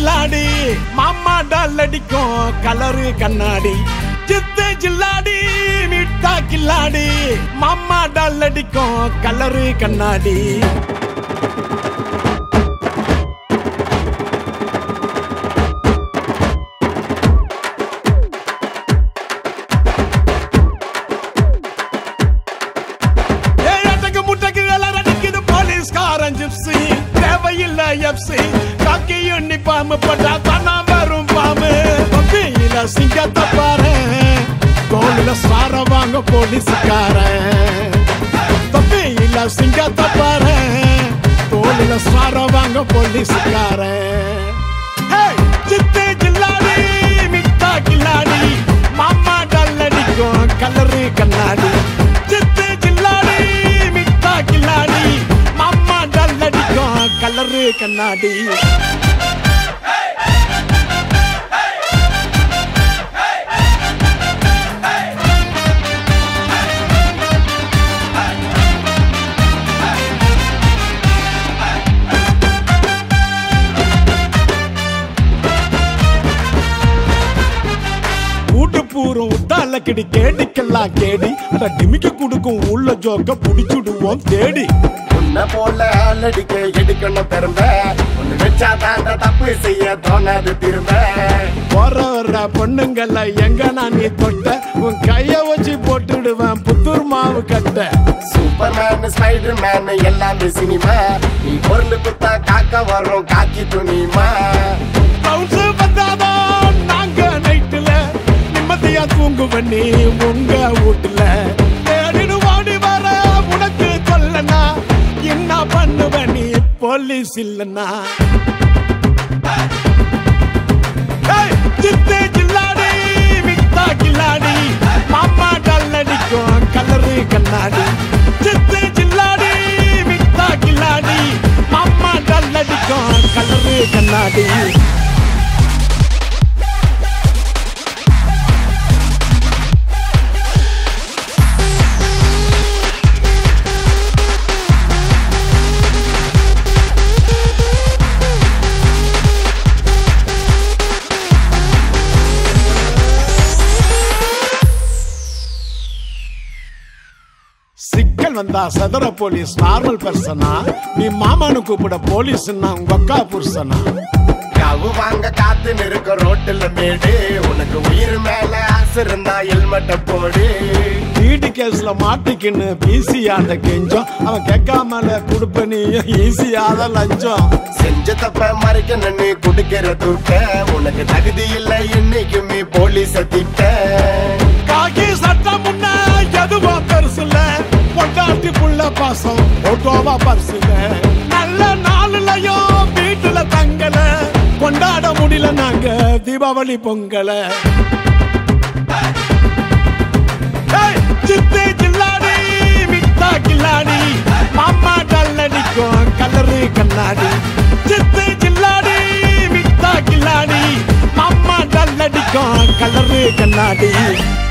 கில்லாடி மாமா டால் அடிக்கும் கலரு கண்ணாடி சித்து ஜில்லாடி மிட்டா கில்லாடி மாமா டால் அடிக்கும் கலரு கண்ணாடி தேவையில்லை எப்சி காக்கி யூனிஃபார்ம் போட்டா தானா வரும் பாம்பு பப்பியில சிங்கத்தை பாரு தோளில சார வாங்க போலீஸ்காரன் பப்பியில சிங்கத்தை பாரு தோளில சார வாங்க போலீஸ்காரன் சித்து ஜில்லாடி மிட்டா கில்லாடி மாமா டால் அடிக்கும் கலரு கண்ணாடி சித்து ஜில்லாடி மிட்டா கில்லாடி மாமா டால் அடிக்கும் கலரு கண்ணாடி பூரம் உத்தால கிடி கேடிக்கெல்லாம் கேடி அட டிமிக்க குடுக்கும் உள்ள ஜோக்க புடிச்சுடுவோம் தேடி உன்ன போல ஆளடிக்க எடுக்கணும் பெரும்ப ஒண்ணு வச்சா தாண்ட தப்பு செய்ய தோணாது திரும்ப வர பொண்ணுங்கள எங்க நான் நீ தொட்ட உன் கைய வச்சு போட்டுடுவேன் புத்தூர் மாவு கட்ட சூப்பர்மேன் ஸ்பைடர் மேன் எல்லாமே சினிமா நீ பொருள் குத்தா காக்க வரும் காக்கி துணிமா பவுன்ஸ் வந்தாதான் நாங்க நைட்டுல நிம்மதியா தூங்குவன் நீ உங்க வீட்டுல தேடிடு வாடி வர உனக்கு சொல்லனா என்ன பண்ணுவ நீ போலீஸ் இல்லனா சித்து ஜில்லாடி மிட்டா கில்லாடி மாமா டால் அடிக்கும் கலரு கண்ணாடி சித்து ஜில்லாடி மிட்டா கில்லாடி மாமா டால் அடிக்கும் கலரு கண்ணாடி சிக்கல் வந்தா சதுர போலீஸ் நார்மல் பர்சனா நீ மாமானு கூப்பிட போலீஸ்னா உங்க அக்கா புருஷனா கவு வாங்க காத்து நிற்க ரோட்டுல மேடு உனக்கு உயிர் மேல ஆசை இருந்தா ஹெல்மெட்ட போடு வீட்டு கேஸ்ல மாட்டிக்கின்னு பிசியாண்ட கெஞ்சம் அவன் கேட்காமல குடுப்ப நீயும் ஈஸியாத லஞ்சம் செஞ்ச தப்ப மறைக்க நின்னு குடுக்கிற தூக்க உனக்கு தகுதி இல்லை என்னைக்குமே போலீஸ திட்ட காக்கி சட்டம் முன்ன எதுவா பெருசுல பொண்டாட்டி புள்ள பாசம் ஓட்டோவா பரிசுல நல்ல நாளுலயும் வீட்டுல தங்கல கொண்டாட முடியல நாங்க தீபாவளி பொங்கல சித்து ஜில்லாடி மிட்டா கில்லாடி மாமா டால் அடிக்கும் கலரு கண்ணாடி சித்து ஜில்லாடி மிட்டா கில்லாடி மாமா டால் அடிக்கும் கலரு கண்ணாடி